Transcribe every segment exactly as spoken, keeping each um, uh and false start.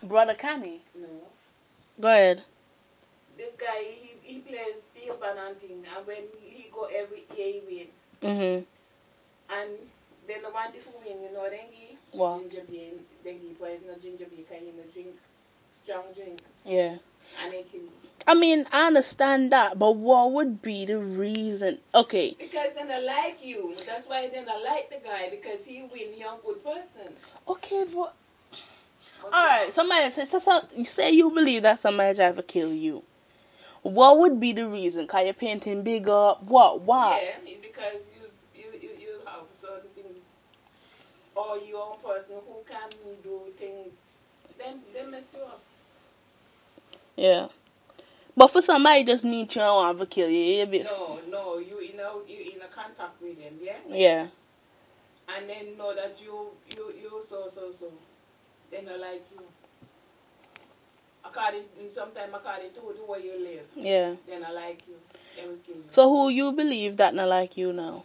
Brother Canny? No. Go ahead. This guy, he, he plays steel band and thing, and when he go every year, he win. Mm-hmm. And then the one to win, you know, then he What? ginger beer, then he boys no ginger beer, because he no drink strong drink. Yeah. And they kill you. I mean, I understand that, but what would be the reason? Okay. Because they don't like you. That's why they don't like the guy, because he win, you're a good person. Okay, but... Alright, somebody say, so, so, you say you believe that somebody try to kill you. What would be the reason? Because you're painting big up? What? Why? Yeah, because you, you, you, you have certain things, or you're a person who can do things, then they mess you up. Yeah. But for somebody just meet you and want to kill you, you be... No, no, you in a, you in a contact with them, yeah? Yeah. And then know that you, you, you so, so, so. They not like you. According, sometimes according to the way you live. Yeah. They not like you. They will kill you. So who you believe that not like you now?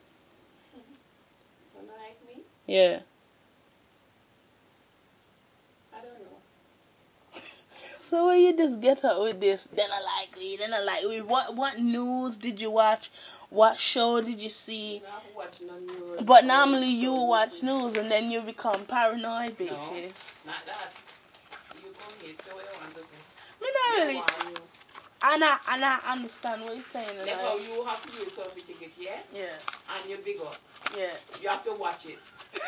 They not like me? Yeah. I don't know. So when you just get up with this, they not like me, they not like me. What what news did you watch? What show did you see? I don't watch no news. But normally you watch news and then you become paranoid, baby. No, not that. You go here, say what you want to say. Me not They really. want you. And I, and I understand what you're saying. That's how you have to use something ticket, yeah? Yeah. And you're bigger. Yeah. You have to watch it.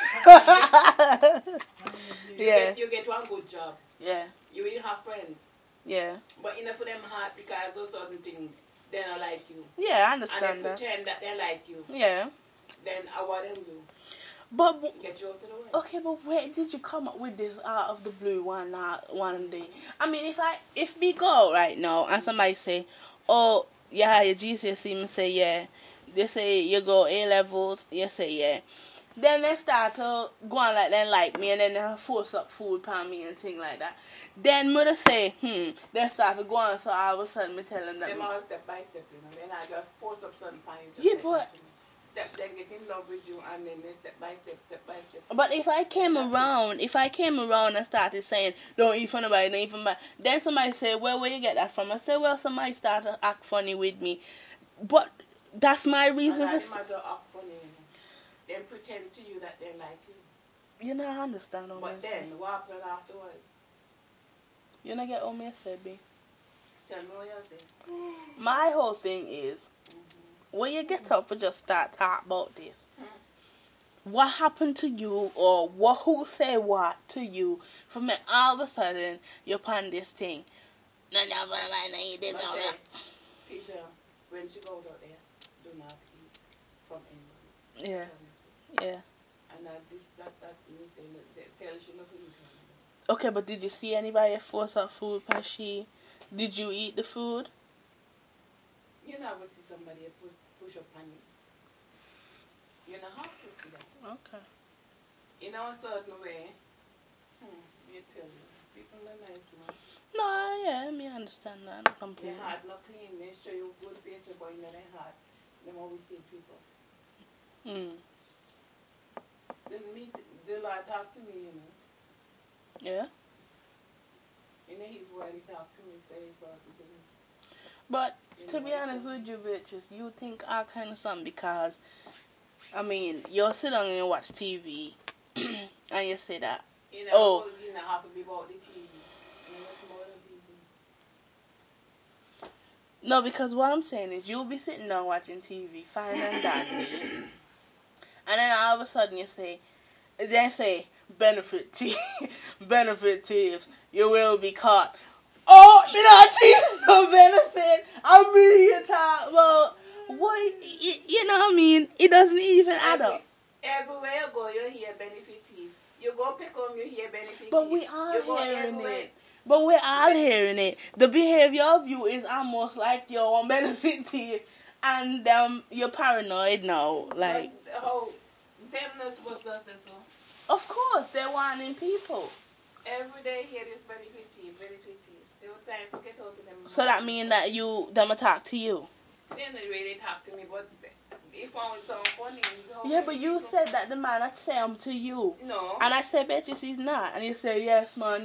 you Yeah. Get, you get one good job. Yeah. You will have friends. Yeah. But enough of them hard because of certain things, they don't like you. Yeah, I And understand they that. pretend that they like you. Yeah. Then I want them do. But w- Get you up to the way. okay, but where did you come up with this out of the blue one uh, one day? I mean, if I if we go right now and somebody say, "Oh, yeah, your G C S E," me say, "Yeah." They say you go A levels, you say, "Yeah." Then they start to go on like they like me, and then they force up food upon me and thing like that. Then mother say, "Hmm." They start to go on, so all of a sudden me tell them that. Them all step by step, you know. Then I just force up something upon you. Just Yeah, step but. into me. Step, then get in love with you, and then they step by step, step by step. But if I came That's around, it. if I came around and started saying, "Don't eat for nobody, don't eat for nobody," then somebody say, "Well, where you get that from?" I say, "Well, somebody started to act funny with me," but that's my reason and for. And matter act funny, you know. They pretend to you that they like you. You know, I understand what But I'm then, saying. what happened afterwards? You know, get what me said, B. Tell me what you say. My whole thing is, mm-hmm. when you get up for just start talk about this, mm-hmm. what happened to you, or what who say what to you, for me all of a sudden you're upon this thing. No, no, no, no, you didn't know that. Keisha, when she goes out there, do not eat from anybody. Yeah. Yeah. And uh, this, that, that, me say, tell she not to eat. Okay, but did you see anybody force up food when she? Did you eat the food? You never see somebody push, push up on you. You don't have to see that. Okay. In a certain way, hmm, you tell me, people are nice, man. No, yeah, me understand that completely. Their heart not clean. They show you good face, but in their heart, them are wicked people. Hmm. Then me, the Lord talk to me, you know. Yeah. You know, His word, He talk to me, say certain things. But You to know, be honest with you, bitches, you think all kind of something because, I mean, you'll sit down and you watch T V, and you say that, you know, oh, you know, have to be about the T V. You know, come out on T V. no, because what I'm saying is you'll be sitting down watching T V, fine and dandy, and then all of a sudden you say, they say, benefit thieves, benefit thieves, you will be caught. Oh, me not thief no benefit. I mean, you talk about what, you, you know what I mean? It doesn't even add Every, up. everywhere you go, you hear benefit thief. You go pick up, you hear benefit But thief. we are you go hearing everywhere. it. But we're all hearing it. The behavior of you is almost like you're on benefit thief, and um, you're paranoid now. Like, but how them not supposed to say so? of course, they're warning people. Every day hear this benefit thief, benefit thief. They will time to get out of them. So that mean that you them attack to you. They don't really talk to me, but if I was so funny. Yeah, but you said that the man had said him to you. No. And I said, bitches, he's not. And you say, yes, man.